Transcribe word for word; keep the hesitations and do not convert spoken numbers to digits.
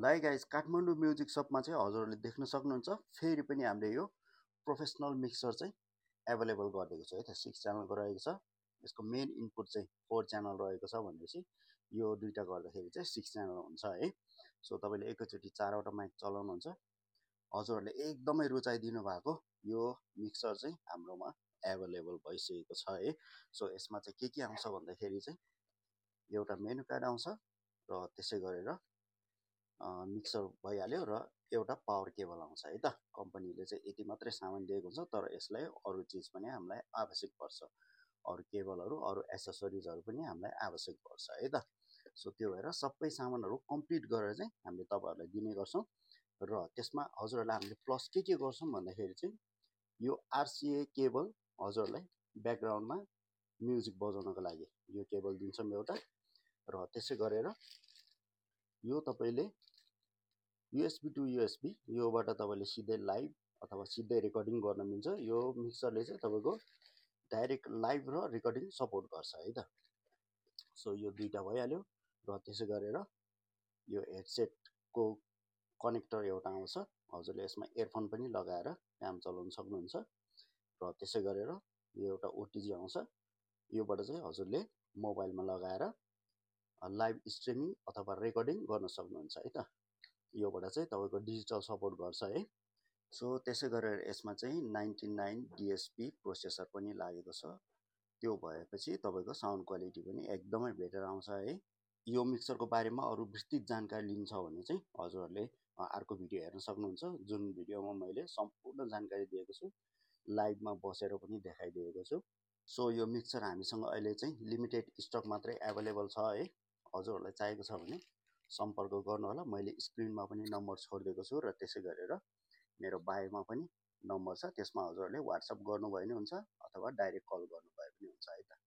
Like guys Kathmandu music सपमा चाहिँ हजुरहरूले देख्न सक्नुहुन्छ फेरि पनि हामीले यो प्रोफेसनल मिक्सर चाहिँ एभाइलेबल गरिदिएको छ है त सिक्स च्यानलको रहेको छ। यसको मेन इनपुट चाहिँ फोर च्यानल रहेको छ भनेपछि यो दुईटा गर्दाखेरि चाहिँ सिक्स च्यानल हुन्छ है। सो तपाईँले एकैचोटि चारवटा माइक चलाउनुहुन्छ। हजुरहरूले एकदमै रुचाइदिनु भएको यो मिक्सर चाहिँ हाम्रोमा एभाइलेबल भइसकेको छ है। सो यसमा चाहिँ के के आउँछ भन्दाखेरि चाहिँ एउटा मेनु कार्ड आउँछ र त्यसै गरेर मिक्सर भइहाल्यो र एउटा पावर केबल आउँछ है त। कम्पनीले चाहिँ यति मात्रै सामान दिएको हुन्छ, तर यसलाई अरू चिज पनि हामीलाई आवश्यक पर्छ, अरू केबलहरू अरू एसेसरिजहरू पनि हामीलाई आवश्यक पर्छ है त। सो त्यो भएर सबै सामानहरू कम्प्लिट गरेर चाहिँ हामीले तपाईँहरूलाई दिने गर्छौँ र त्यसमा हजुरहरूलाई हामीले प्लस के के गर्छौँ भन्दाखेरि चाहिँ यो आरसिए केबल हजुरहरूलाई ब्याकग्राउन्डमा म्युजिक बजाउनको लागि यो केबल दिन्छौँ एउटा र त्यसै गरेर यो तपाईँले युएसबी टु युएसबी योबाट तपाईँले सिधै लाइभ अथवा सिधै रेकर्डिङ गर्न मिल्छ। यो मिक्सरले चाहिँ तपाईँको डाइरेक्ट लाइभ र रेकर्डिङ सपोर्ट गर्छ है त। सो यो दुईटा भइहाल्यो र त्यसै गरेर यो हेडसेटको कनेक्टर एउटा आउँछ। हजुरले यसमा इयरफोन पनि लगाएर काम चलाउन सक्नुहुन्छ र त्यसै गरेर यो एउटा ओटिजी आउँछ। योबाट चाहिँ हजुरले मोबाइलमा लगाएर लाइभ स्ट्रिमिङ अथवा रेकर्डिङ गर्न सक्नुहुन्छ है त। योबाट चाहिँ तपाईँको डिजिटल सपोर्ट गर्छ है। सो त्यसै गरेर यसमा चाहिँ नाइन्टी नाइन डिएसपी प्रोसेसर पनि लागेको छ। त्यो भएपछि तपाईँको साउन्ड क्वालिटी पनि एकदमै बेटर आउँछ है। यो मिक्सरको बारेमा अरू विस्तृत जानकारी लिन्छ भने चाहिँ हजुरहरूले अर्को भिडियो हेर्न सक्नुहुन्छ, जुन भिडियोमा मैले सम्पूर्ण जानकारी दिएको छु, लाइभमा बसेर पनि देखाइदिएको छु। सो यो मिक्सर हामीसँग अहिले चाहिँ लिमिटेड स्टक मात्रै एभाइलेबल छ है। हजुरहरूलाई चाहिएको छ भने सम्पर्क गर्नु होला। मैले स्क्रिनमा पनि नम्बर छोडिदिएको छु र त्यसै गरेर मेरो बायोमा पनि नम्बर छ, त्यसमा हजुरहरूले वाट्सएप गर्नुभयो भने हुन्छ अथवा डाइरेक्ट कल गर्नुभयो पनि हुन्छ है त।